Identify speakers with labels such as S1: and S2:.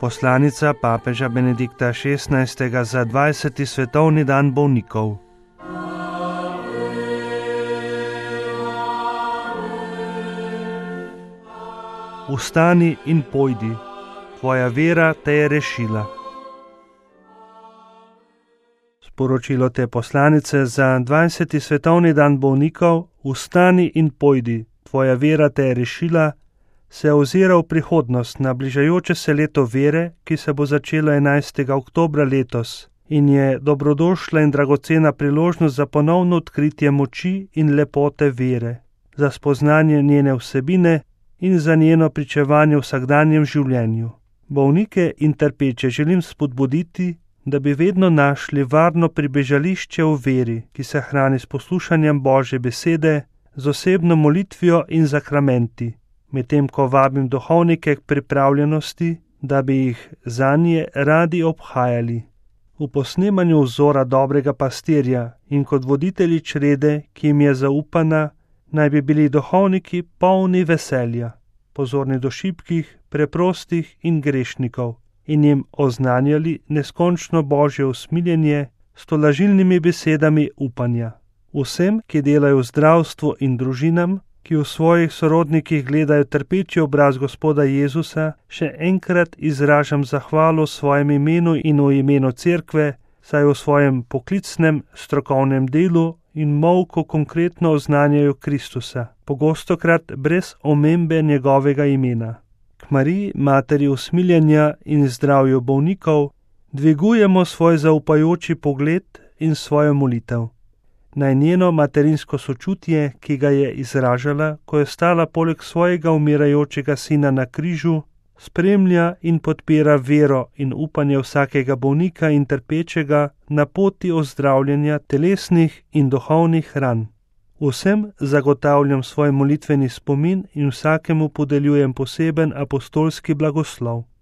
S1: Poslanica papeža Benedikta XVI. Za 20. svetovni dan bolnikov. Vstani in pojdi, tvoja vera te je rešila. Sporočilo te poslanice za 20. svetovni dan bolnikov, vstani in pojdi, tvoja vera te je rešila, se ozira v prihodnost na bližajoče se leto vere, ki se bo začelo 11. oktobra letos in je dobrodošla in dragocena priložnost za ponovno odkritje moči in lepote vere, za spoznanje njene vsebine in za njeno pričevanje v vsakdanjem življenju. Bolnike in trpeče želim spodbuditi, da bi vedno našli varno pribežališče v veri, ki se hrani s poslušanjem Božje besede, z osebno molitvijo in sakramenti, medtem ko vabim duhovnike k pripravljenosti, da bi jih zanje radi obhajali. V posnemanju vzora dobrega pastirja in kot voditelji črede, ki jim je zaupana, naj bi bili duhovniki polni veselja, pozorni do šibkih, preprostih in grešnikov in jim oznanjali neskončno Božje usmiljenje s tolažilnimi besedami upanja. Vsem, ki delajo v zdravstvu in družinam, ki v svojih sorodnikih gledajo trpeči obraz Gospoda Jezusa, še enkrat izražam zahvalo v svojem imenu in v imenu Cerkve, saj v svojem poklicnem, strokovnem delu in molku konkretno oznanjajo Kristusa, pogostokrat brez omembe njegovega imena. K Mariji, materi usmiljenja in zdravju bolnikov, dvigujemo svoj zaupajoči pogled in svojo molitev. Naj njeno materinsko sočutje, ki ga je izražala, ko je stala poleg svojega umirajočega sina na križu, spremlja in podpira vero in upanje vsakega bolnika in trpečega na poti ozdravljenja telesnih in duhovnih ran. Vsem zagotavljam svoj molitveni spomin in vsakemu podeljujem poseben apostolski blagoslov.